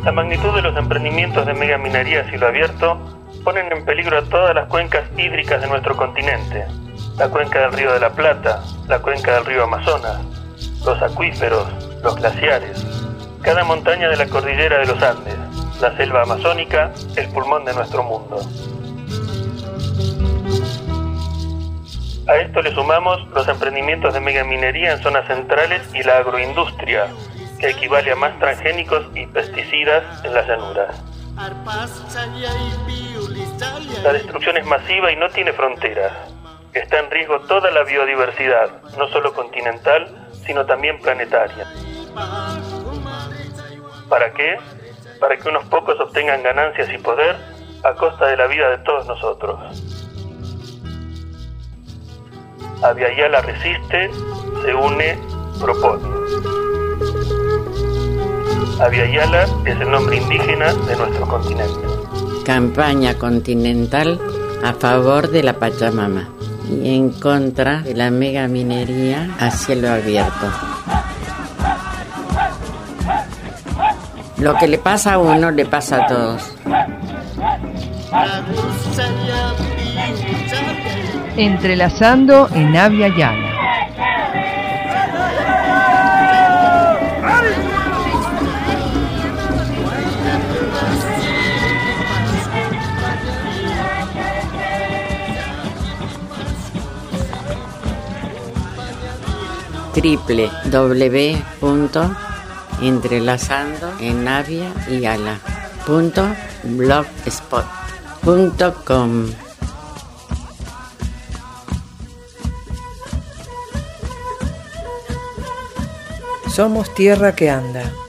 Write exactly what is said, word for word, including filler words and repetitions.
La magnitud de los emprendimientos de megaminería a cielo abierto ponen en peligro a todas las cuencas hídricas de nuestro continente. La cuenca del Río de la Plata, la cuenca del Río Amazonas, los acuíferos, los glaciares, cada montaña de la cordillera de los Andes, la selva amazónica, el pulmón de nuestro mundo. A esto le sumamos los emprendimientos de megaminería en zonas centrales y la agroindustria, que equivale a más transgénicos y pesticidas en las llanuras. La destrucción es masiva y no tiene fronteras. Está en riesgo toda la biodiversidad, no solo continental, sino también planetaria. ¿Para qué? Para que unos pocos obtengan ganancias y poder a costa de la vida de todos nosotros. Abya Yala resiste, se une, propone. Abya Yala es el nombre indígena de nuestro continente. Campaña continental a favor de la Pachamama y en contra de la megaminería a cielo abierto. Lo que le pasa a uno le pasa a todos. Entrelazando en Abya Yala. w w w punto entrelazando en Abya Yala punto blogspot punto com. Somos tierra que anda.